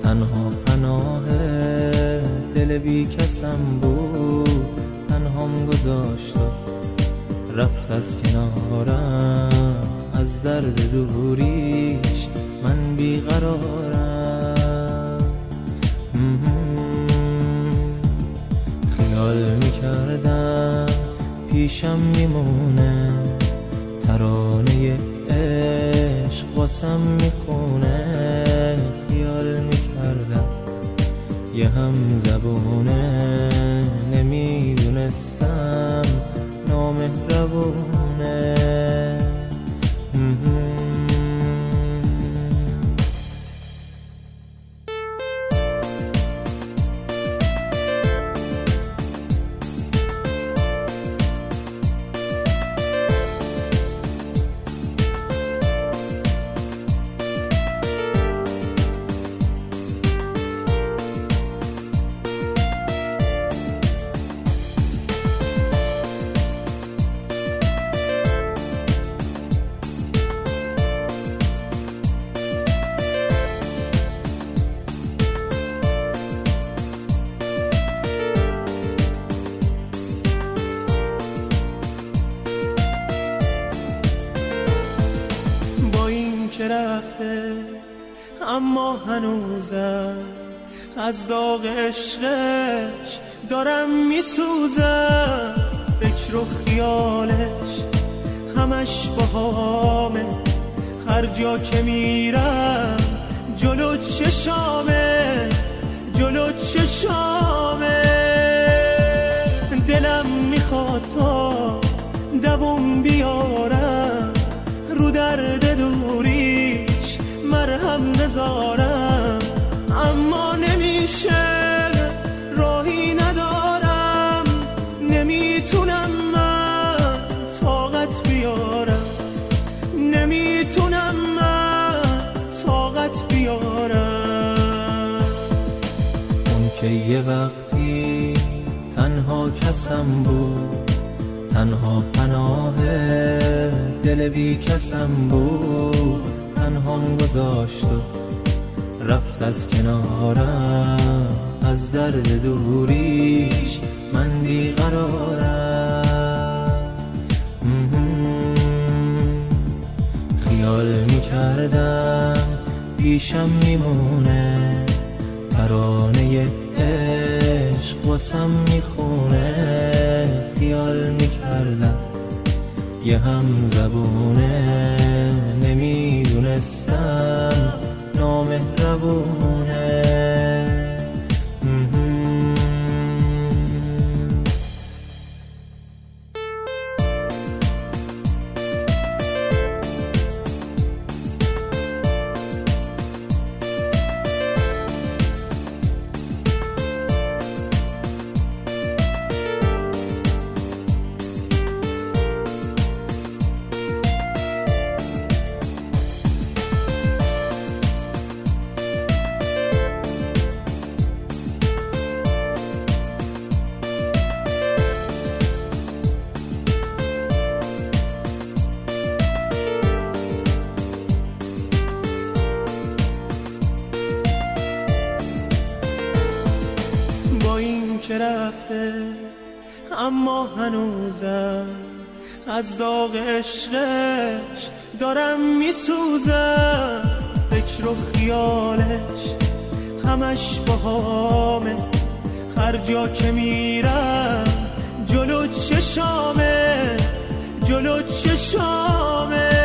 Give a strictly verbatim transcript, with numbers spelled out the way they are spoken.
تنها پناه دل بی کسم بود، تنهام گذاشت و رفت از کنارم. از درد دوریش من بیقرارم. خیال میکردم پیشم میمونه، ترانه عشق واسم میخونه. خیال میکردم یه هم زبونه، نمیدونستم نامهربونه. رفته اما هنوزم از داغ عشقش دارم میسوزم. فکر و خیالش همش باهامه، هر جا که میرم جلو چشامه، جلو چشامه. دلم میخواد تا دووم بیارم، رو درد دوریش مرهم بذارم. اما نمیشه، راهی ندارم، نمیتونم من طاقت بیارم، نمیتونم من طاقت بیارم. اون که یه وقتی تنها کسم بود، تنها پناه دل بی کسم بود، تنهام گذاشت و رفت از کنارم. از درد دوریش من بیقرارم. خیال میکردم پیشم میمونه، ترانه عشق واسم میخونه. خیال میکردم یه هم زبونه، نمیدونستم نامهربونه. که رفته اما هنوزم از داغ عشقش دارم میسوزم. فکر و خیالش همش باهامه، هر جا که میرم جلو چشامه، جلو چشامه.